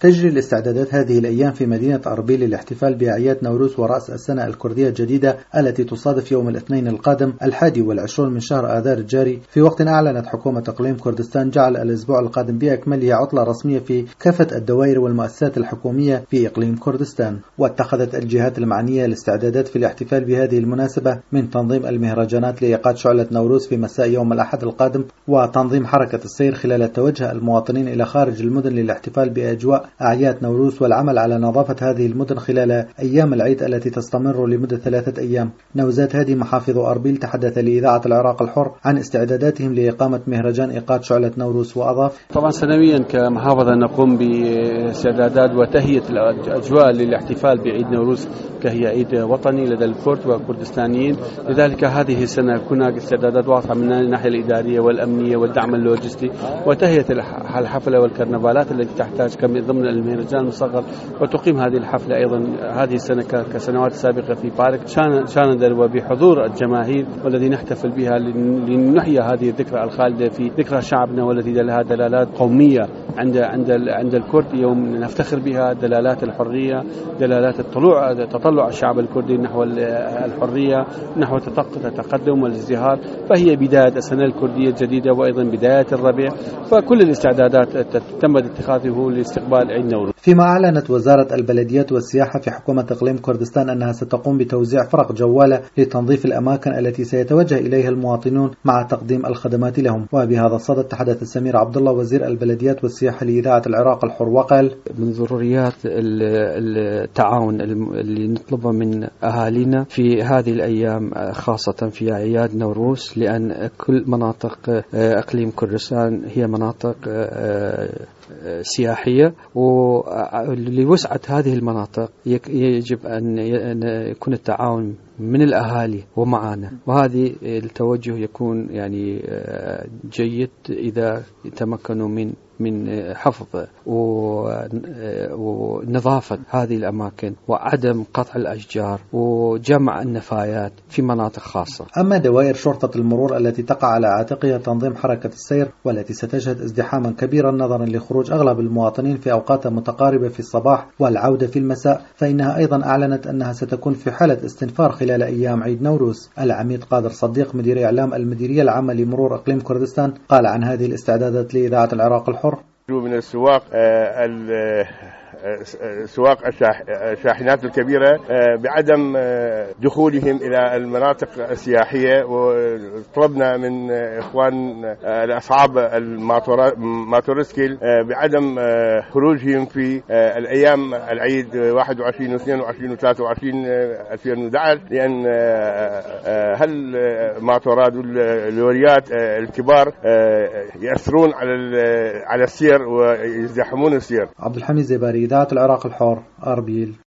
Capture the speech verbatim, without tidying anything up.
تجري الاستعدادات هذه الأيام في مدينة أربيل للاحتفال بأعياد نوروز ورأس السنة الكردية الجديدة التي تصادف يوم الاثنين القادم الحادي والعشرون من شهر آذار الجاري، في وقت أعلنت حكومة إقليم كردستان جعل الأسبوع القادم بأكمله عطلة رسمية في كافة الدوائر والمؤسسات الحكومية في إقليم كردستان. واتخذت الجهات المعنية الاستعدادات في الاحتفال بهذه المناسبة من تنظيم المهرجانات لإيقاد شعلة نوروز في مساء يوم الأحد القادم، وتنظيم حركة السير خلال توجه المواطنين إلى خارج المدن للاحتفال بأجواء أعياد نوروز، والعمل على نظافة هذه المدن خلال أيام العيد التي تستمر لمدة ثلاثة أيام. نوزات هادي محافظ أربيل تحدث لإذاعة العراق الحر عن استعداداتهم لإقامة مهرجان إيقاد شعلة نوروز، وأضاف: طبعا سنويا كمحافظة نقوم باستعدادات وتهيئة الأجواء للاحتفال بعيد نوروز كهي عيد وطني لدى الكرد والكردستانيين، لذلك هذه السنة هناك استعدادات واضحة من الناحية الإدارية والأمنية والدعم اللوجستي وتهيئة الحفلة والكرنفالات التي تحتاج ضمن المهرجان المصغر. وتقيم هذه الحفلة أيضا هذه السنة كسنوات سابقة في بارك شاندر وبحضور الجماهير، والذي نحتفل بها لنحيي هذه الذكرى الخالدة في ذكرى شعبنا والتي لها دلالات قومية عند عند عند الكرد، يوم نفتخر بها، دلالات الحرية، دلالات الطلوع تطلع الشعب الكردي نحو الحرية، نحو التقدم والازدهار. فهي بداية السنة الكردية الجديدة وأيضا بداية الربيع، فكل الاستعدادات تم اتخاذه لاستقبال عيد نوروز. فيما أعلنت وزارة البلديات والسياحة في حكومة إقليم كردستان أنها ستقوم بتوزيع فرق جوالة لتنظيف الأماكن التي سيتوجه إليها المواطنون مع تقديم الخدمات لهم. وبهذا الصدد تحدث السمير عبد الله وزير البلديات والسياحة لإذاعة العراق الحر وقال: من ضروريات التعاون اللي نطلبه من أهالينا في هذه الأيام خاصة في أعياد نوروز، لأن كل مناطق إقليم كردستان هي مناطق سياحية، ولوسعة هذه المناطق يجب أن يكون التعاون من الأهالي ومعنا، وهذه التوجه يكون يعني جيد إذا تمكنوا من من حفظ ونظافة هذه الأماكن وعدم قطع الأشجار وجمع النفايات في مناطق خاصة. أما دوائر شرطة المرور التي تقع على عاتقها تنظيم حركة السير والتي ستشهد ازدحاما كبيرا نظرا لخروج أغلب المواطنين في أوقات متقاربة في الصباح والعودة في المساء، فإنها أيضا أعلنت أنها ستكون في حالة استنفار خلال أيام عيد نوروز. العميد قادر صديق مدير إعلام المديرية العامة لمرور إقليم كردستان قال عن هذه الاستعدادات لإذاعة العراق الحر: من السواق سواق الشاحنات الكبيرة بعدم دخولهم إلى المناطق السياحية، وطلبنا من إخوان أصحاب الماتورسكيل بعدم خروجهم في الأيام العيد واحد وعشرين واثنين وعشرين وثلاثة وعشرين ألفين وأحد عشر، لأن هل ماتورات واللوريات الكبار يأثرون على على السير ويزدحمون السير. عبد الحميد زباري، إذاعة العراق الحر، أربيل.